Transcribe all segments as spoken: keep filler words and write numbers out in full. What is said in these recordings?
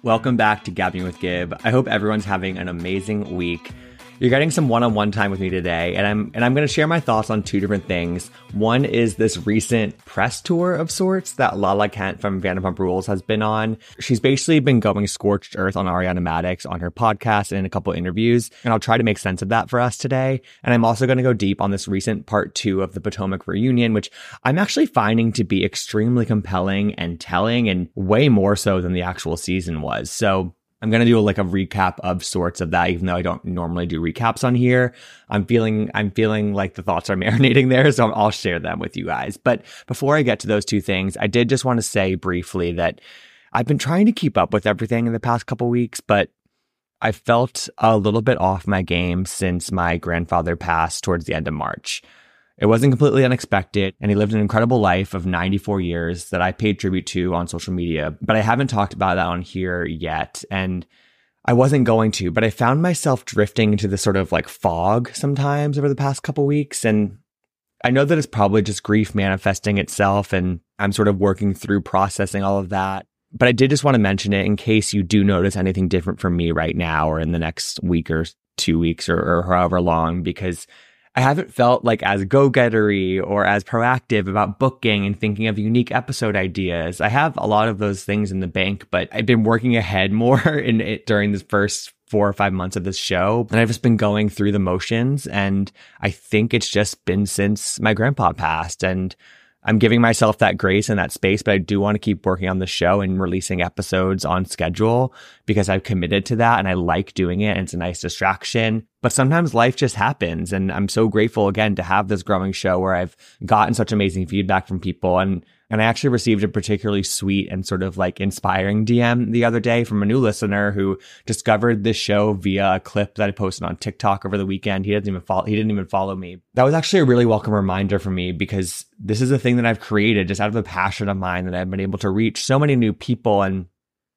Welcome back to Gabbing with Gib. I hope everyone's having an amazing week. You're getting some one-on-one time with me today, and I'm and I'm going to share my thoughts on two different things. One is this recent press tour of sorts that Lala Kent from Vanderpump Rules has been on. She's basically been going scorched earth on Ariana Madix on her podcast and in a couple interviews, and I'll try to make sense of that for us today. And I'm also going to go deep on this recent part two of the Potomac reunion, which I'm actually finding to be extremely compelling and telling, and way more so than the actual season was. So I'm going to do a, like a recap of sorts of that, even though I don't normally do recaps on here. I'm feeling, I'm feeling like the thoughts are marinating there, so I'll share them with you guys. But before I get to those two things, I did just want to say briefly that I've been trying to keep up with everything in the past couple weeks, but I felt a little bit off my game since my grandfather passed towards the end of March. It wasn't completely unexpected, and he lived an incredible life of ninety-four years that I paid tribute to on social media, but I haven't talked about that on here yet, and I wasn't going to, but I found myself drifting into this sort of like fog sometimes over the past couple weeks, and I know that it's probably just grief manifesting itself, and I'm sort of working through processing all of that, but I did just want to mention it in case you do notice anything different from me right now or in the next week or two weeks or, or however long, because I haven't felt like as go-gettery or as proactive about booking and thinking of unique episode ideas. I have a lot of those things in the bank, but I've been working ahead more in it during the first four or five months of this show. And I've just been going through the motions. And I think it's just been since my grandpa passed. And I'm giving myself that grace and that space, but I do want to keep working on the show and releasing episodes on schedule because I've committed to that and I like doing it and it's a nice distraction. But sometimes life just happens, and I'm so grateful again to have this growing show where I've gotten such amazing feedback from people. And and I actually received a particularly sweet and sort of like inspiring D M the other day from a new listener who discovered this show via a clip that I posted on TikTok over the weekend. He doesn't even follow, he didn't even follow me. That was actually a really welcome reminder for me because this is a thing that I've created just out of a passion of mine that I've been able to reach so many new people, and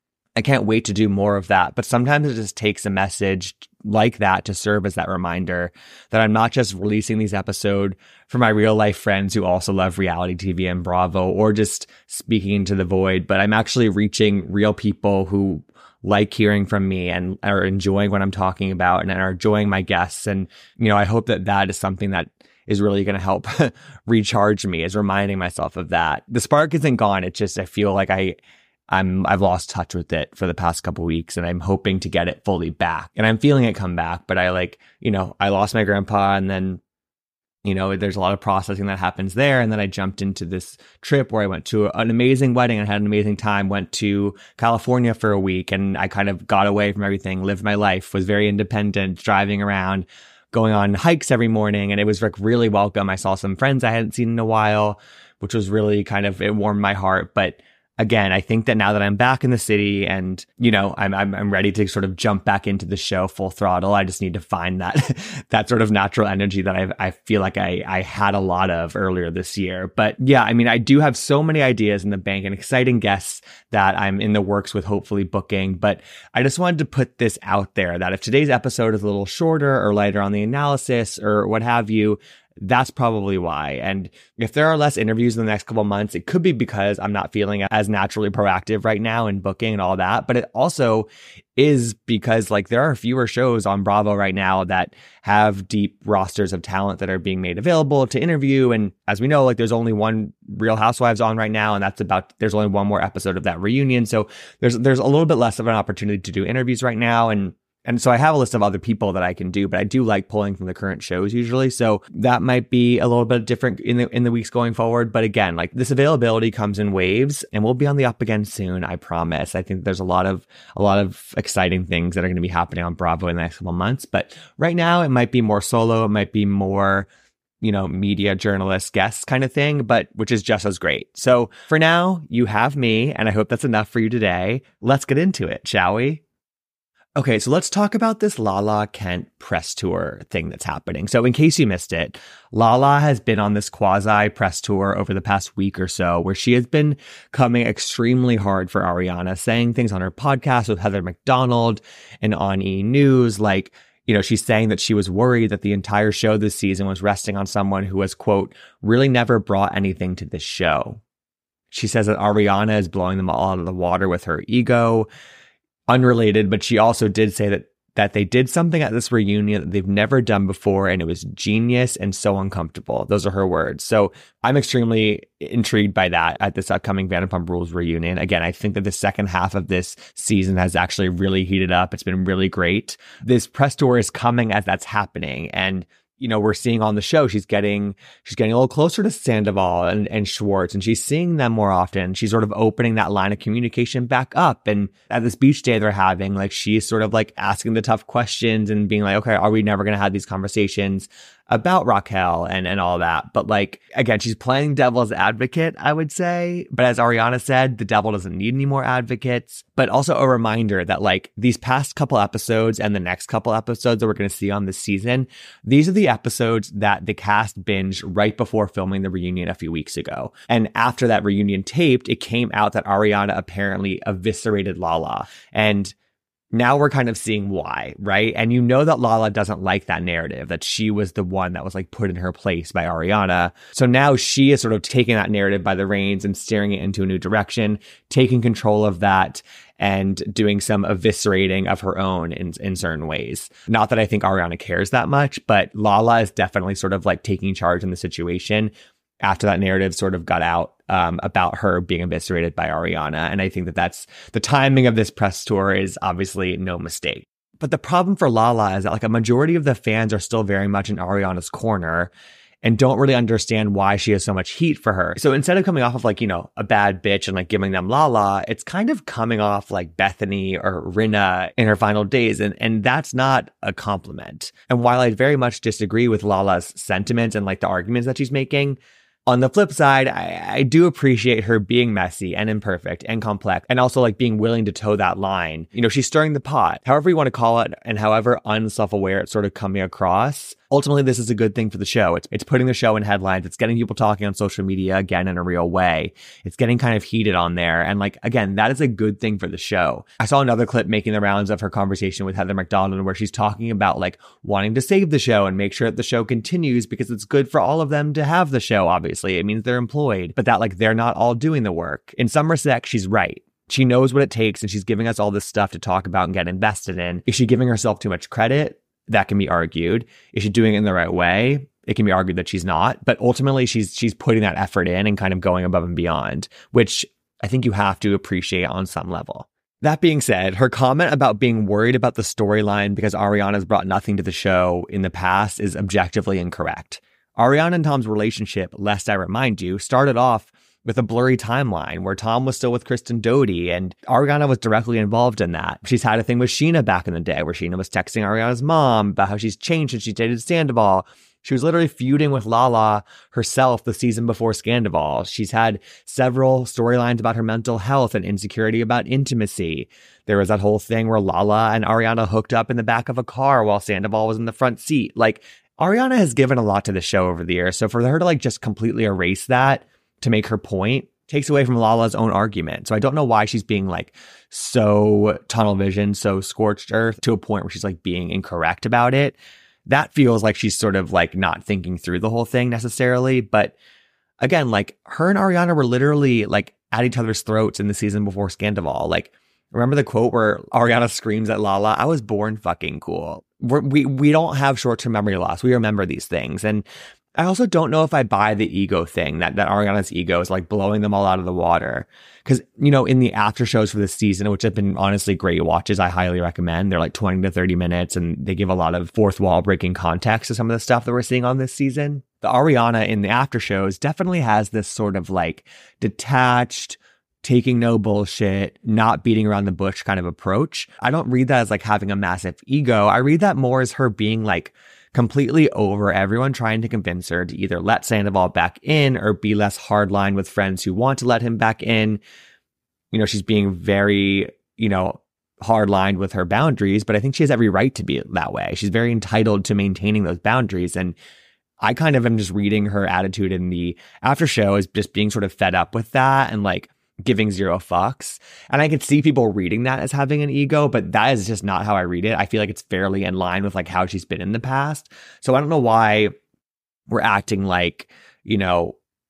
I can't wait to do more of that. But sometimes it just takes a message like that to serve as that reminder that I'm not just releasing these episodes for my real life friends who also love reality T V and Bravo or just speaking into the void, but I'm actually reaching real people who like hearing from me and are enjoying what I'm talking about and are enjoying my guests. And, you know, I hope that that is something that is really going to help recharge me, is reminding myself of that. The spark isn't gone. It's just, I feel like I, I'm, I've lost touch with it for the past couple weeks, and I'm hoping to get it fully back, and I'm feeling it come back. But I like, you know, I lost my grandpa, and then, you know, there's a lot of processing that happens there. And then I jumped into this trip where I went to an amazing wedding and had an amazing time, went to California for a week, and I kind of got away from everything, lived my life, was very independent, driving around, going on hikes every morning. And it was like really welcome. I saw some friends I hadn't seen in a while, which was really kind of, it warmed my heart. But again, I think that now that I'm back in the city and, you know, I'm, I'm, I'm ready to sort of jump back into the show full throttle. I just need to find that, that sort of natural energy that I, I feel like I, I had a lot of earlier this year. But yeah, I mean, I do have so many ideas in the bank and exciting guests that I'm in the works with hopefully booking. But I just wanted to put this out there that if today's episode is a little shorter or lighter on the analysis or what have you, that's probably why. And if there are less interviews in the next couple of months, it could be because I'm not feeling as naturally proactive right now in booking and all that. But it also is because like there are fewer shows on Bravo right now that have deep rosters of talent that are being made available to interview. And as we know, like there's only one Real Housewives on right now, and that's about, there's only one more episode of that reunion. So there's, there's a little bit less of an opportunity to do interviews right now. And And so I have a list of other people that I can do, but I do like pulling from the current shows usually. So that might be a little bit different in the in the weeks going forward. But again, like this availability comes in waves, and we'll be on the up again soon. I promise. I think there's a lot of a lot of exciting things that are going to be happening on Bravo in the next couple of months. But right now, it might be more solo. It might be more, you know, media journalist guests kind of thing, but which is just as great. So for now, you have me, and I hope that's enough for you today. Let's get into it, shall we? Okay, so let's talk about this Lala Kent press tour thing that's happening. So in case you missed it, Lala has been on this quasi press tour over the past week or so where she has been coming extremely hard for Ariana, saying things on her podcast with Heather McDonald and on E! News. Like, you know, she's saying that she was worried that the entire show this season was resting on someone who has, quote, really never brought anything to this show. She says that Ariana is blowing them all out of the water with her ego. unrelated, but she also did say that that they did something at this reunion that they've never done before, and it was genius and so uncomfortable. Those are her words. So I'm extremely intrigued by that at this upcoming Vanderpump Rules reunion. Again, I think that the second half of this season has actually really heated up. It's been really great. This press tour is coming as that's happening, and you know, we're seeing on the show, she's getting, she's getting a little closer to Sandoval and, and Schwartz, and she's seeing them more often. She's sort of opening that line of communication back up. And at this beach day they're having, like, she's sort of like asking the tough questions and being like, okay, are we never going to have these conversations about Raquel and, and all that? But like, again, she's playing devil's advocate, I would say. But as Ariana said, the devil doesn't need any more advocates. But also a reminder that like these past couple episodes and the next couple episodes that we're going to see on this season, these are the episodes that the cast binged right before filming the reunion a few weeks ago. And after that reunion taped, it came out that Ariana apparently eviscerated Lala. And now we're kind of seeing why, right? And you know that Lala doesn't like that narrative, that she was the one that was like put in her place by Ariana. So now she is sort of taking that narrative by the reins and steering it into a new direction, taking control of that and doing some eviscerating of her own in, in certain ways. Not that I think Ariana cares that much, but Lala is definitely sort of like taking charge in the situation after that narrative sort of got out um, about her being eviscerated by Ariana. And I think that that's the timing of this press tour is obviously no mistake. But the problem for Lala is that like a majority of the fans are still very much in Ariana's corner and don't really understand why she has so much heat for her. So instead of coming off of like, you know, a bad bitch and like giving them Lala, it's kind of coming off like Bethany or Rinna in her final days. And, and that's not a compliment. And while I very much disagree with Lala's sentiments and like the arguments that she's making, on the flip side, I, I do appreciate her being messy and imperfect and complex and also like being willing to toe that line. You know, she's stirring the pot, however you want to call it, and however unself-aware it's sort of coming across. Ultimately, this is a good thing for the show. It's it's putting the show in headlines. It's getting people talking on social media again in a real way. It's getting kind of heated on there. And like, again, that is a good thing for the show. I saw another clip making the rounds of her conversation with Heather McDonald where she's talking about like wanting to save the show and make sure that the show continues because it's good for all of them to have the show, obviously. It means they're employed, but that like they're not all doing the work. In some respects, she's right. She knows what it takes and she's giving us all this stuff to talk about and get invested in. Is she giving herself too much credit? That can be argued. Is she doing it in the right way? It can be argued that she's not. But ultimately, she's she's putting that effort in and kind of going above and beyond, which I think you have to appreciate on some level. That being said, her comment about being worried about the storyline because Ariana's brought nothing to the show in the past is objectively incorrect. Ariana and Tom's relationship, lest I remind you, started off with a blurry timeline where Tom was still with Kristen Doute and Ariana was directly involved in that. She's had a thing with Sheena back in the day where Sheena was texting Ariana's mom about how she's changed since she dated Sandoval. She was literally feuding with Lala herself the season before Scandoval. She's had several storylines about her mental health and insecurity about intimacy. There was that whole thing where Lala and Ariana hooked up in the back of a car while Sandoval was in the front seat. Like, Ariana has given a lot to the show over the years. So for her to like just completely erase that to make her point takes away from Lala's own argument. So I don't know why she's being like so tunnel vision, so scorched earth to a point where she's like being incorrect about it. That feels like she's sort of like not thinking through the whole thing necessarily. But again, like her and Ariana were literally like at each other's throats in the season before Scandoval. Like, remember the quote where Ariana screams at Lala, "I was born fucking cool." We're, we we don't have short-term memory loss. We remember these things. And I also don't know if I buy the ego thing, that, that Ariana's ego is like blowing them all out of the water. Because, you know, in the after shows for this season, which have been honestly great watches, I highly recommend. They're like twenty to thirty minutes and they give a lot of fourth wall breaking context to some of the stuff that we're seeing on this season. The Ariana in the after shows definitely has this sort of like detached, taking no bullshit, not beating around the bush kind of approach. I don't read that as like having a massive ego. I read that more as her being like completely over everyone trying to convince her to either let Sandoval back in or be less hardline with friends who want to let him back in. You know, she's being very, you know, hardlined with her boundaries, but I think she has every right to be that way. She's very entitled to maintaining those boundaries. And I kind of am just reading her attitude in the after show as just being sort of fed up with that and like giving zero fucks. And I could see people reading that as having an ego, but that is just not how I read it. I feel like it's fairly in line with like how she's been in the past. So I don't know why we're acting like, you know,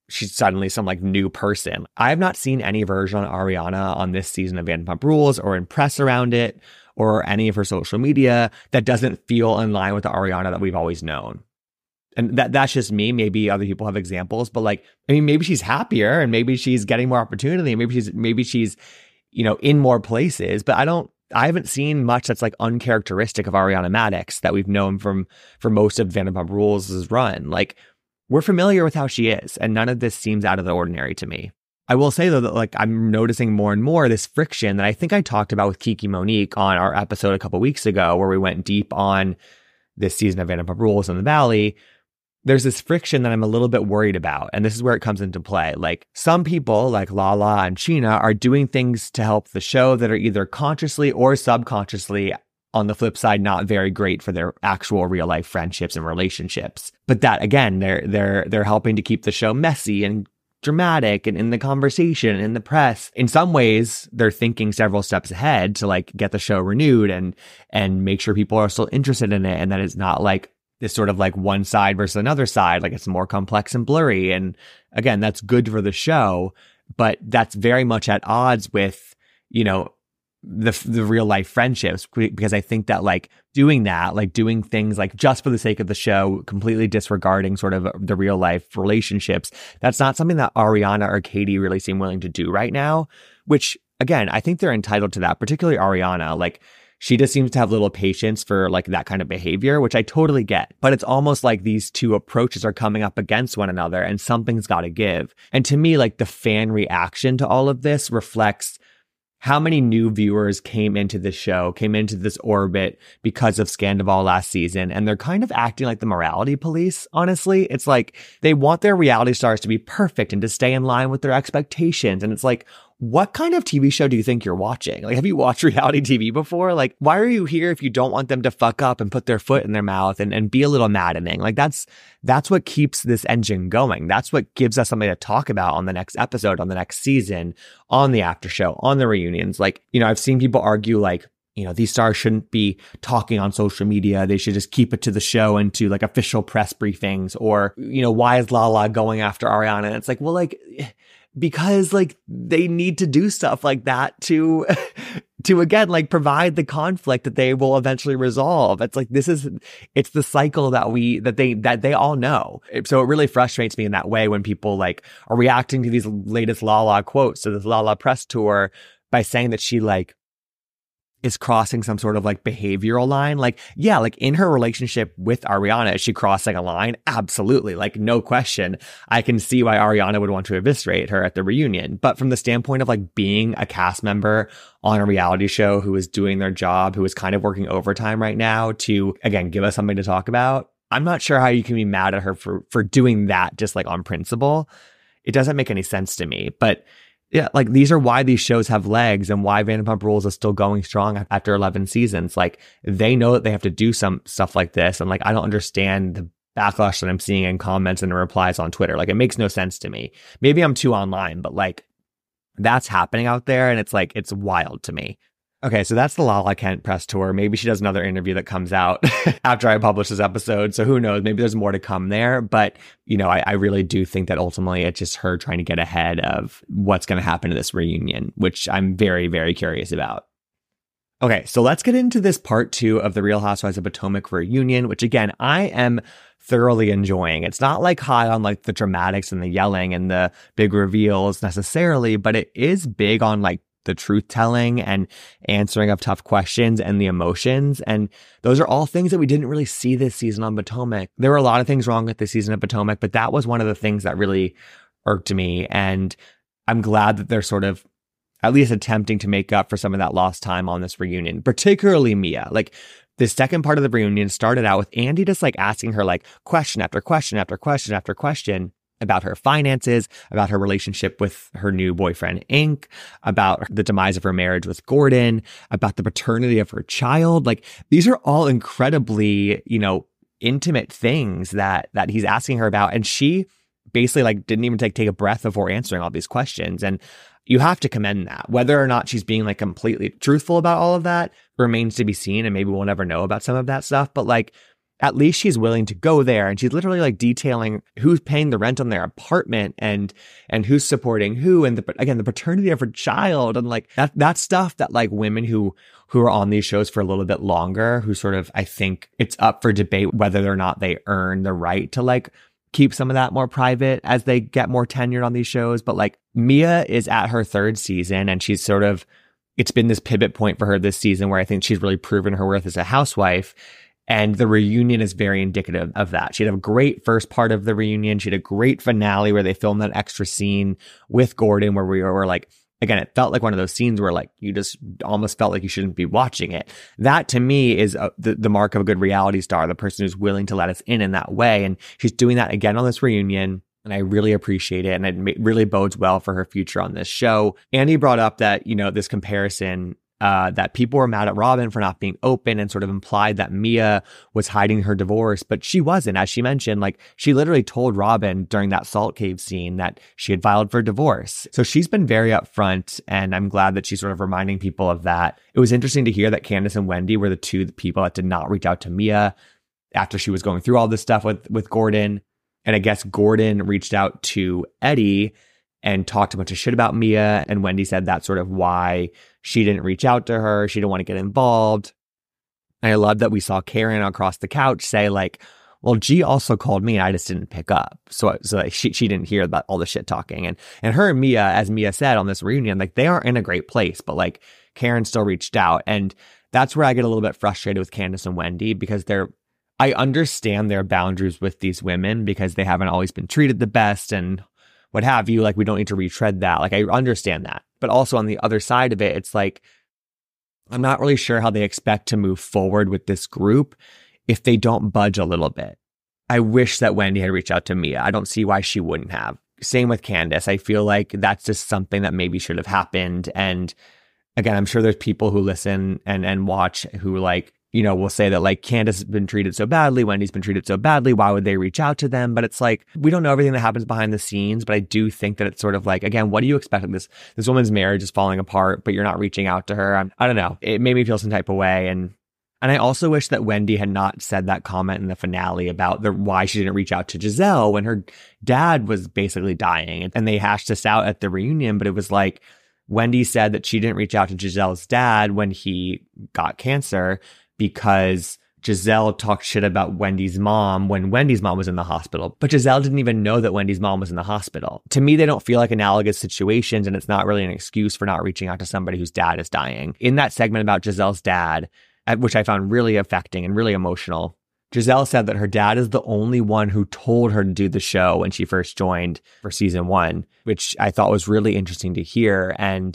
she's suddenly some like new person. I have not seen any version on Ariana on this season of Vanderpump Rules or in press around it or any of her social media that doesn't feel in line with the Ariana that we've always known. And that that's just me. Maybe other people have examples, but like, I mean, maybe she's happier and maybe she's getting more opportunity. Maybe she's, maybe she's, you know, in more places, but I don't, I haven't seen much that's like uncharacteristic of Ariana Madix that we've known from, for most of Vanderpump Rules' run. Like, we're familiar with how she is, and none of this seems out of the ordinary to me. I will say though that like I'm noticing more and more this friction that I think I talked about with Kiki Monique on our episode a couple weeks ago, where we went deep on this season of Vanderpump Rules in the Valley. There's this friction that I'm a little bit worried about, and this is where it comes into play. Like, some people like Lala and Scheana are doing things to help the show that are either consciously or subconsciously, on the flip side, not very great for their actual real life friendships and relationships. But that, again, they're they're they're helping to keep the show messy and dramatic and in the conversation, in the press. In some ways, they're thinking several steps ahead to like get the show renewed and and make sure people are still interested in it, and that it's not like this sort of like one side versus another side, like it's more complex and blurry. And again, that's good for the show, but that's very much at odds with, you know, the the real life friendships, because I think that like doing that, like doing things like just for the sake of the show, completely disregarding sort of the real life relationships, that's not something that Ariana or Katie really seem willing to do right now, which again, I think they're entitled to that, particularly Ariana. Like, she just seems to have little patience for like that kind of behavior, which I totally get. But it's almost like these two approaches are coming up against one another and something's got to give. And to me, like the fan reaction to all of this reflects how many new viewers came into this show, came into this orbit because of Scandoval last season. And they're kind of acting like the morality police, honestly. It's like they want their reality stars to be perfect and to stay in line with their expectations. And it's like, what kind of T V show do you think you're watching? Like, have you watched reality T V before? Like, why are you here if you don't want them to fuck up and put their foot in their mouth and, and be a little maddening? Like, that's, that's what keeps this engine going. That's what gives us something to talk about on the next episode, on the next season, on the after show, on the reunions. Like, you know, I've seen people argue like, you know, these stars shouldn't be talking on social media. They should just keep it to the show and to like official press briefings. Or, you know, why is Lala going after Ariana? And it's like, well, like, because like they need to do stuff like that to, to again, like provide the conflict that they will eventually resolve. It's like, this is, it's the cycle that we, that they, that they all know. So it really frustrates me in that way when people like are reacting to these latest Lala quotes to this Lala press tour by saying that she like is crossing some sort of like behavioral line. Like, yeah, like in her relationship with Ariana, is she crossing a line? Absolutely. Like, no question. I can see why Ariana would want to eviscerate her at the reunion. But from the standpoint of like being a cast member on a reality show who is doing their job, who is kind of working overtime right now to, again, give us something to talk about, I'm not sure how you can be mad at her for, for doing that just like on principle. It doesn't make any sense to me. But yeah, like these are why these shows have legs and why Vanderpump Rules is still going strong after eleven seasons. Like, they know that they have to do some stuff like this. And like, I don't understand the backlash that I'm seeing in comments and replies on Twitter. Like, it makes no sense to me. Maybe I'm too online, but like that's happening out there. And it's like, it's wild to me. Okay, so that's the Lala Kent press tour. Maybe she does another interview that comes out after I publish this episode. So who knows? Maybe there's more to come there. But, you know, I, I really do think that ultimately it's just her trying to get ahead of what's going to happen to this reunion, which I'm very, very curious about. Okay, so let's get into this part two of the Real Housewives of Potomac reunion, which again, I am thoroughly enjoying. It's not like high on like the dramatics and the yelling and the big reveals necessarily, but it is big on like the truth telling and answering of tough questions and the emotions. And those are all things that we didn't really see this season on Potomac. There were a lot of things wrong with this season of Potomac, but that was one of the things that really irked me. And I'm glad that they're sort of at least attempting to make up for some of that lost time on this reunion, particularly Mia. Like, the second part of the reunion started out with Andy just like asking her like question after question after question after question about her finances, about her relationship with her new boyfriend, Ink, about the demise of her marriage with Gordon, about the paternity of her child. Like, these are all incredibly, you know, intimate things that that he's asking her about. And she basically like didn't even take, take a breath before answering all these questions. And you have to commend that. Whether or not she's being like completely truthful about all of that remains to be seen. And maybe we'll never know about some of that stuff. But like, at least she's willing to go there. And she's literally like detailing who's paying the rent on their apartment and, and who's supporting who. And the, again, the paternity of her child. And like that, that's stuff that like women who, who are on these shows for a little bit longer, who sort of, I think it's up for debate whether or not they earn the right to like keep some of that more private as they get more tenured on these shows. But like Mia is at her third season and she's sort of, it's been this pivot point for her this season where I think she's really proven her worth as a housewife. And the reunion is very indicative of that. She had a great first part of the reunion. She had a great finale where they filmed that extra scene with Gordon where we were like, again, it felt like one of those scenes where like you just almost felt like you shouldn't be watching it. That to me is a, the, the mark of a good reality star, the person who's willing to let us in in that way. And she's doing that again on this reunion. And I really appreciate it. And it really bodes well for her future on this show. Andy brought up that, you know, this comparison Uh, that people were mad at Robin for not being open and sort of implied that Mia was hiding her divorce, but she wasn't. As she mentioned, like she literally told Robin during that salt cave scene that she had filed for divorce. So she's been very upfront, and I'm glad that she's sort of reminding people of that. It was interesting to hear that Candace and Wendy were the two people that did not reach out to Mia after she was going through all this stuff with, with Gordon. And I guess Gordon reached out to Eddie and talked a bunch of shit about Mia. And Wendy said that's sort of why she didn't reach out to her. She didn't want to get involved. And I love that we saw Karen across the couch say like, well, G also called me and I just didn't pick up. So, so like she, she didn't hear about all the shit talking. And, and her and Mia, as Mia said on this reunion, like they aren't in a great place, but like Karen still reached out. And that's where I get a little bit frustrated with Candace and Wendy because they're, I understand their boundaries with these women because they haven't always been treated the best and what have you. Like, we don't need to retread that. Like, I understand that. But also on the other side of it, it's like, I'm not really sure how they expect to move forward with this group if they don't budge a little bit. I wish that Wendy had reached out to Mia. I don't see why she wouldn't have. Same with Candace. I feel like that's just something that maybe should have happened. And again, I'm sure there's people who listen and, and watch who like, you know, will say that like Candace has been treated so badly, Wendy's been treated so badly. Why would they reach out to them? But it's like, we don't know everything that happens behind the scenes, but I do think that it's sort of like, again, what do you expect? This, this woman's marriage is falling apart, but you're not reaching out to her. I'm, I don't know. It made me feel some type of way. And, and I also wish that Wendy had not said that comment in the finale about the, why she didn't reach out to Giselle when her dad was basically dying. And they hashed this out at the reunion, but it was like, Wendy said that she didn't reach out to Giselle's dad when he got cancer, because Giselle talked shit about Wendy's mom when Wendy's mom was in the hospital. But Giselle didn't even know that Wendy's mom was in the hospital. To me, they don't feel like analogous situations, and it's not really an excuse for not reaching out to somebody whose dad is dying. In that segment about Giselle's dad, which I found really affecting and really emotional, Giselle said that her dad is the only one who told her to do the show when she first joined for season one, which I thought was really interesting to hear. And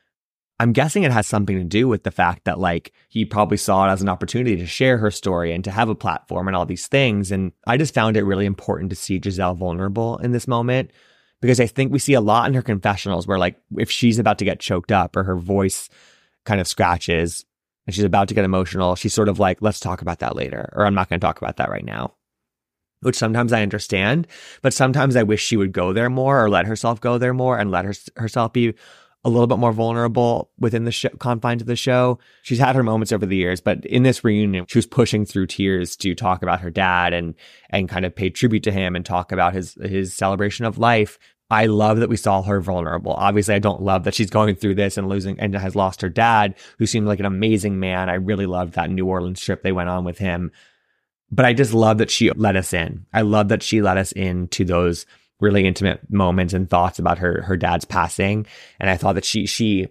I'm guessing it has something to do with the fact that like he probably saw it as an opportunity to share her story and to have a platform and all these things. And I just found it really important to see Giselle vulnerable in this moment, because I think we see a lot in her confessionals where like if she's about to get choked up or her voice kind of scratches and she's about to get emotional, she's sort of like, let's talk about that later, or I'm not going to talk about that right now. Which sometimes I understand, but sometimes I wish she would go there more or let herself go there more and let her, herself be a little bit more vulnerable within the show, confines of the show. She's had her moments over the years, but in this reunion, she was pushing through tears to talk about her dad and and kind of pay tribute to him and talk about his his celebration of life. I love that we saw her vulnerable. Obviously, I don't love that she's going through this and losing and has lost her dad, who seemed like an amazing man. I really loved that New Orleans trip they went on with him. But I just love that she let us in. I love that she let us into those really intimate moments and thoughts about her her dad's passing. And I thought that she she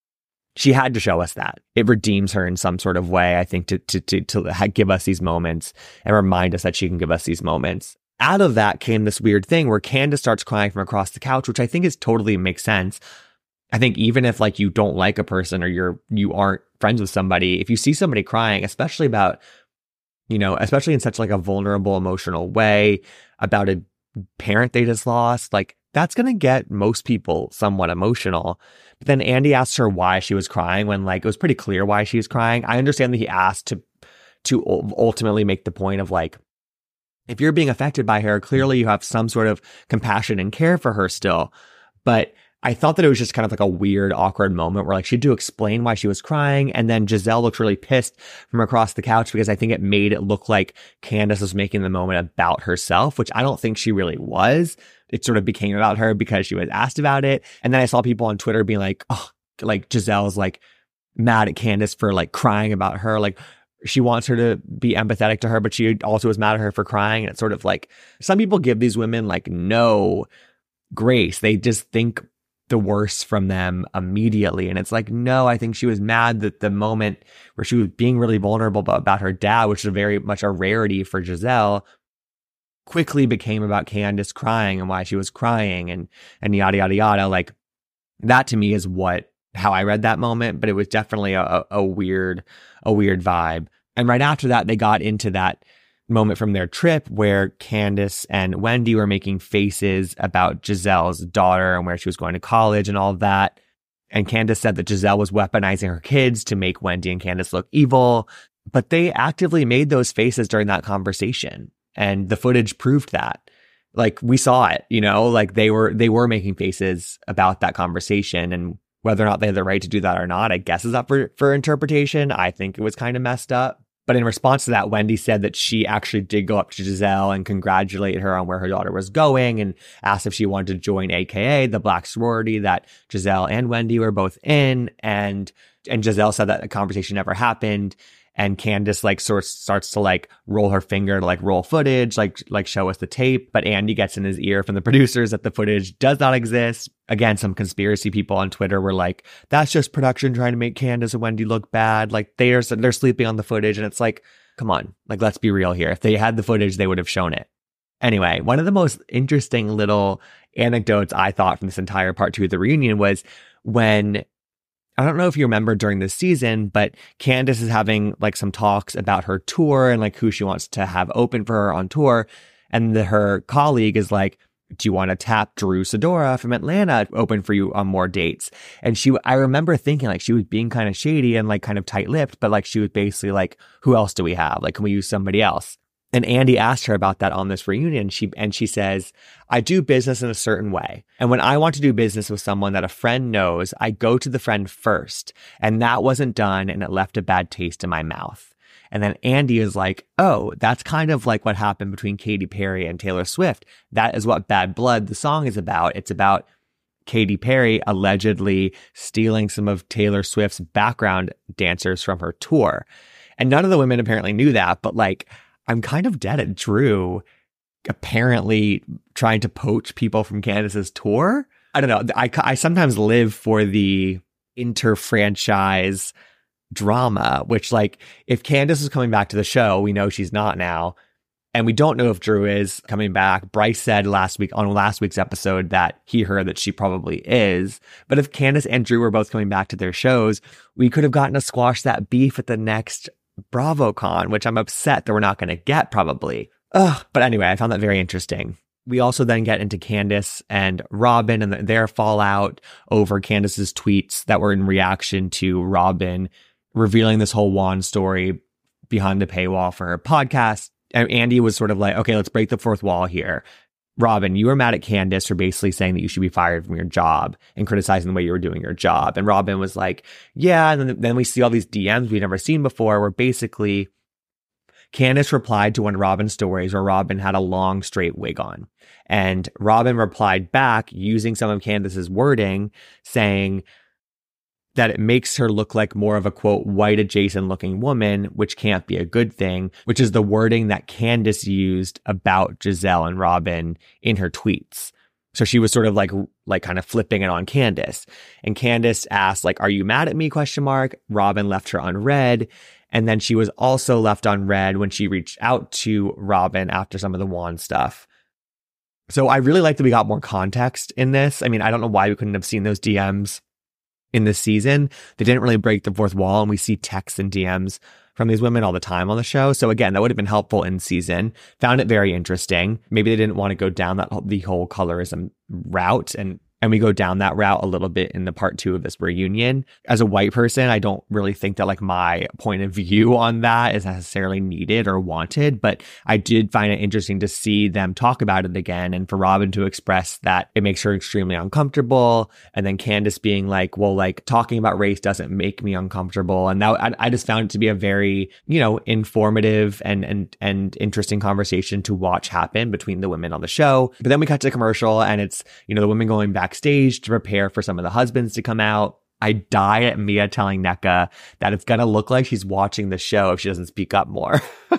she had to show us that. It redeems her in some sort of way, I think, to to to, to give us these moments and remind us that she can give us these moments. Out of that came this weird thing where Candace starts crying from across the couch, which I think is totally makes sense. I think even if like you don't like a person or you're you aren't friends with somebody, if you see somebody crying, especially about, you know, especially in such like a vulnerable, emotional way about a parent they just lost, like that's going to get most people somewhat emotional. But then Andy asked her why she was crying when like it was pretty clear why she was crying. I understand that he asked to to ultimately make the point of like, if you're being affected by her, clearly you have some sort of compassion and care for her still. But I thought that it was just kind of like a weird, awkward moment where like she had to explain why she was crying. And then Giselle looked really pissed from across the couch because I think it made it look like Candace was making the moment about herself, which I don't think she really was. It sort of became about her because she was asked about it. And then I saw people on Twitter being like, oh, like Giselle's like mad at Candace for like crying about her. Like she wants her to be empathetic to her, but she also was mad at her for crying. And it's sort of like some people give these women like no grace. They just think the worst from them immediately. And it's like, no, I think she was mad that the moment where she was being really vulnerable about, about her dad, which is very much a rarity for Giselle, quickly became about Candace crying and why she was crying and, and yada, yada, yada. Like that to me is what, how I read that moment, but it was definitely a, a weird, a weird vibe. And right after that, they got into that moment from their trip where Candace and Wendy were making faces about Giselle's daughter and where she was going to college and all of that. And Candace said that Giselle was weaponizing her kids to make Wendy and Candace look evil. But they actively made those faces during that conversation. And the footage proved that. Like we saw it, you know, like they were they were making faces about that conversation. And whether or not they had the right to do that or not, I guess is up for, for interpretation. I think it was kind of messed up. But in response to that, Wendy said that she actually did go up to Giselle and congratulate her on where her daughter was going and asked if she wanted to join A K A, the Black sorority that Giselle and Wendy were both in. And and Giselle said that the conversation never happened. And Candace like sort of starts to like roll her finger to like roll footage, like like show us the tape. But Andy gets in his ear from the producers that the footage does not exist. Again, some conspiracy people on Twitter were like, that's just production trying to make Candace and Wendy look bad. Like they're they're sleeping on the footage. And it's like, come on, like let's be real here. If they had the footage, they would have shown it. Anyway, one of the most interesting little anecdotes I thought from this entire part two of the reunion was when, I don't know if you remember during this season, but Candace is having like some talks about her tour and like who she wants to have open for her on tour. And the, her colleague is like, do you want to tap Drew Sidora from Atlanta open for you on more dates? And she, I remember thinking like she was being kind of shady and like kind of tight-lipped, but like she was basically like, who else do we have? Like, can we use somebody else? And Andy asked her about that on this reunion. She and she says, I do business in a certain way. And when I want to do business with someone that a friend knows, I go to the friend first. And that wasn't done, and it left a bad taste in my mouth. And then Andy is like, oh, that's kind of like what happened between Katy Perry and Taylor Swift. That is what Bad Blood, the song, is about. It's about Katy Perry allegedly stealing some of Taylor Swift's background dancers from her tour. And none of the women apparently knew that, but like, I'm kind of dead at Drew apparently trying to poach people from Candace's tour. I don't know. I, I sometimes live for the inter-franchise drama, which like if Candace is coming back to the show, we know she's not now. And we don't know if Drew is coming back. Bryce said last week on last week's episode that he heard that she probably is. But if Candace and Drew were both coming back to their shows, we could have gotten to squash that beef at the next BravoCon, which I'm upset that we're not going to get probably. Ugh. But anyway, I found that very interesting. We also then get into Candace and Robin and their fallout over Candace's tweets that were in reaction to Robin revealing this whole Juan story behind the paywall for her podcast. And Andy was sort of like, okay, let's break the fourth wall here. Robin, you were mad at Candace for basically saying that you should be fired from your job and criticizing the way you were doing your job. And Robin was like, yeah. And then, then we see all these D Ms we've never seen before where basically Candace replied to one of Robin's stories where Robin had a long straight wig on. And Robin replied back using some of Candace's wording saying that it makes her look like more of a, quote, white adjacent looking woman, which can't be a good thing, which is the wording that Candace used about Giselle and Robin in her tweets. So she was sort of like, like kind of flipping it on Candace. And Candace asked, like, are you mad at me, question mark? Robin left her unread. And then she was also left unread when she reached out to Robin after some of the Juan stuff. So I really like that we got more context in this. I mean, I don't know why we couldn't have seen those D Ms in this season. They didn't really break the fourth wall, and we see texts and D Ms from these women all the time on the show. So again, that would have been helpful in season. Found it very interesting. Maybe they didn't want to go down that the whole colorism route and And we go down that route a little bit in the part two of this reunion. As a white person, I don't really think that like my point of view on that is necessarily needed or wanted, but I did find it interesting to see them talk about it again and for Robin to express that it makes her extremely uncomfortable. And then Candace being like, well, like talking about race doesn't make me uncomfortable. And now I, I just found it to be a very, you know, informative and, and, and interesting conversation to watch happen between the women on the show. But then we cut to commercial and it's, you know, the women going back stage to prepare for some of the husbands to come out. I die at Mia telling Nneka that it's going to look like she's watching the show if she doesn't speak up more.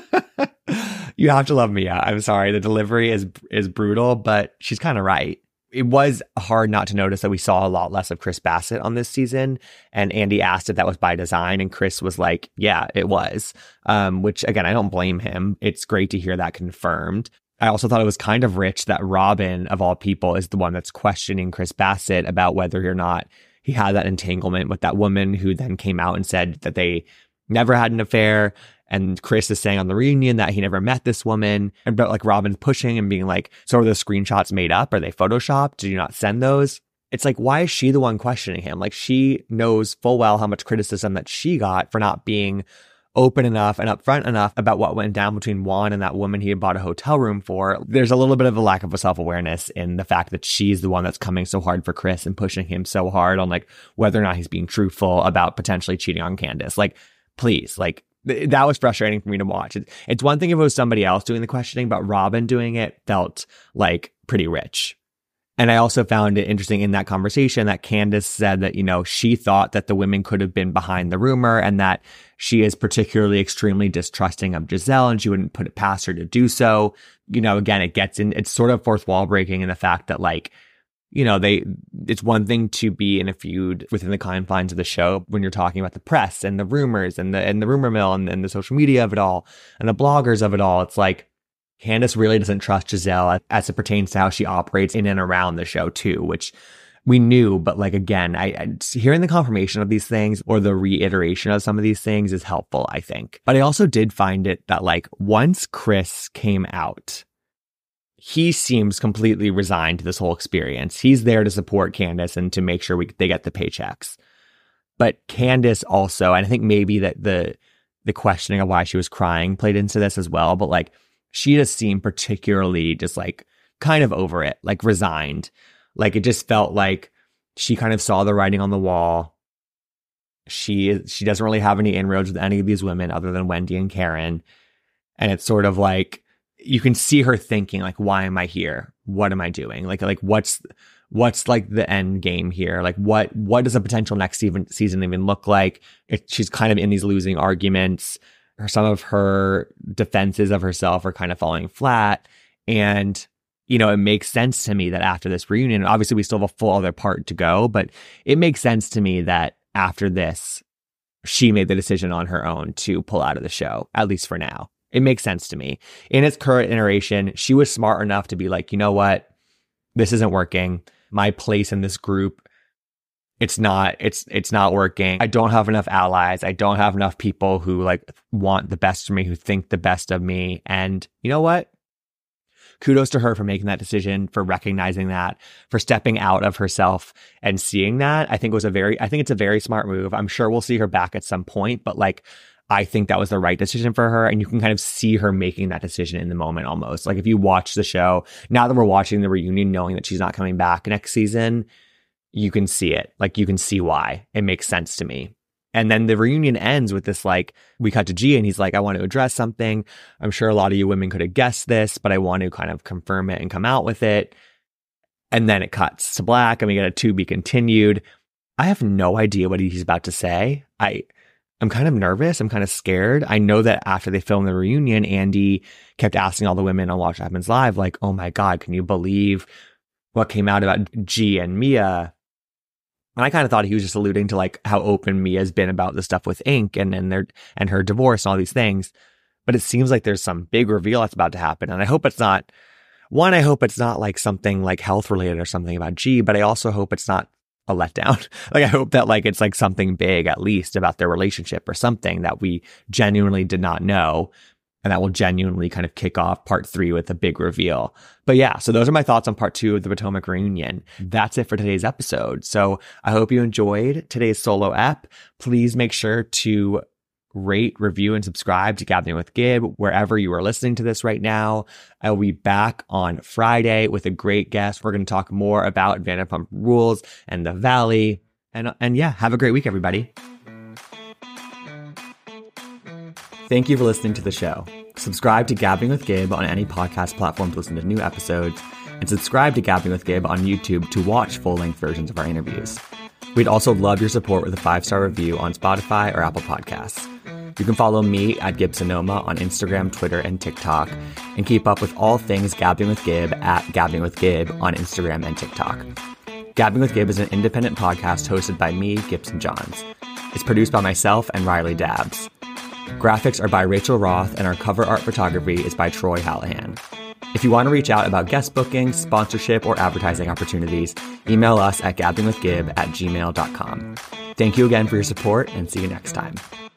You have to love Mia. I'm sorry. The delivery is is brutal, but she's kind of right. It was hard not to notice that we saw a lot less of Chris Bassett on this season. And Andy asked if that was by design. And Chris was like, yeah, it was. Um, which, again, I don't blame him. It's great to hear that confirmed. I also thought it was kind of rich that Robin, of all people, is the one that's questioning Chris Bassett about whether or not he had that entanglement with that woman who then came out and said that they never had an affair. And Chris is saying on the reunion that he never met this woman. And but like Robin's pushing and being like, so are the screenshots made up? Are they photoshopped? Did you not send those? It's like, why is she the one questioning him? Like she knows full well how much criticism that she got for not being open enough and upfront enough about what went down between Juan and that woman he had bought a hotel room for. There's a little bit of a lack of a self-awareness in the fact that she's the one that's coming so hard for Chris and pushing him so hard on like whether or not he's being truthful about potentially cheating on Candace. Like, please, like th- that was frustrating for me to watch. It, it's one thing if it was somebody else doing the questioning, but Robin doing it felt like pretty rich. And I also found it interesting in that conversation that Candace said that, you know, she thought that the women could have been behind the rumor and that she is particularly extremely distrusting of Giselle and she wouldn't put it past her to do so. You know, again, it gets in, it's sort of fourth wall breaking in the fact that like, you know, they, it's one thing to be in a feud within the confines of the show when you're talking about the press and the rumors and the, and the rumor mill and, and the social media of it all and the bloggers of it all. It's like, Candace really doesn't trust Giselle as it pertains to how she operates in and around the show too, which we knew. But like, again, I, I hearing the confirmation of these things or the reiteration of some of these things is helpful, I think. But I also did find it that like once Chris came out, he seems completely resigned to this whole experience. He's there to support Candace and to make sure we, they get the paychecks. But Candace also, and I think maybe that the the questioning of why she was crying played into this as well. But like, she just seemed particularly just like kind of over it, like resigned. Like it just felt like she kind of saw the writing on the wall. She she doesn't really have any inroads with any of these women other than Wendy and Karen. And it's sort of like you can see her thinking like, why am I here? What am I doing? Like like what's what's like the end game here? Like what what does a potential next season season even look like? It, she's kind of in these losing arguments. Or some of her defenses of herself are kind of falling flat. And, you know, it makes sense to me that after this reunion, obviously we still have a full other part to go, but it makes sense to me that after this, she made the decision on her own to pull out of the show, at least for now. It makes sense to me. In its current iteration, she was smart enough to be like, you know what? This isn't working. My place in this group, It's not, it's, it's not working. I don't have enough allies. I don't have enough people who like want the best for me, who think the best of me. And you know what? Kudos to her for making that decision, for recognizing that, for stepping out of herself and seeing that. I think was a very, I think it's a very smart move. I'm sure we'll see her back at some point, but like, I think that was the right decision for her. And you can kind of see her making that decision in the moment almost. Like if you watch the show, now that we're watching the reunion, knowing that she's not coming back next season, you can see it. Like you can see why. It makes sense to me. And then the reunion ends with this, like, we cut to G and he's like, I want to address something. I'm sure a lot of you women could have guessed this, but I want to kind of confirm it and come out with it. And then it cuts to black and we get a to be continued. I have no idea what he's about to say. I, I'm kind of nervous. I'm kind of scared. I know that after they filmed the reunion, Andy kept asking all the women on Watch What Happens Live, like, oh my God, can you believe what came out about G and Mia? And I kind of thought he was just alluding to like how open Mia's been about the stuff with Ink and and their and her divorce and all these things. But it seems like there's some big reveal that's about to happen. And I hope it's not one, I hope it's not like something like health related or something about G, but I also hope it's not a letdown. Like I hope that like it's like something big at least about their relationship or something that we genuinely did not know. And that will genuinely kind of kick off part three with a big reveal. But yeah, so those are my thoughts on part two of the Potomac reunion. That's it for today's episode. So I hope you enjoyed today's solo ep. Please make sure to rate, review, and subscribe to Gabbing with Gib wherever you are listening to this right now. I will be back on Friday with a great guest. We're going to talk more about Vanderpump Rules and the Valley. And, and yeah, have a great week, everybody. Thank you for listening to the show. Subscribe to Gabbing with Gib on any podcast platform to listen to new episodes, and subscribe to Gabbing with Gib on YouTube to watch full-length versions of our interviews. We'd also love your support with a five-star review on Spotify or Apple Podcasts. You can follow me at Gibsonoma on Instagram, Twitter, and TikTok, and keep up with all things Gabbing with Gib at Gabbing with Gib on Instagram and TikTok. Gabbing with Gib is an independent podcast hosted by me, Gibson Johns. It's produced by myself and Riley Dabbs. Graphics are by Rachel Roth, and our cover art photography is by Troy Hallahan. If you want to reach out about guest bookings, sponsorship, or advertising opportunities, email us at gabbingwithgib at gmail dot com. Thank you again for your support, and see you next time.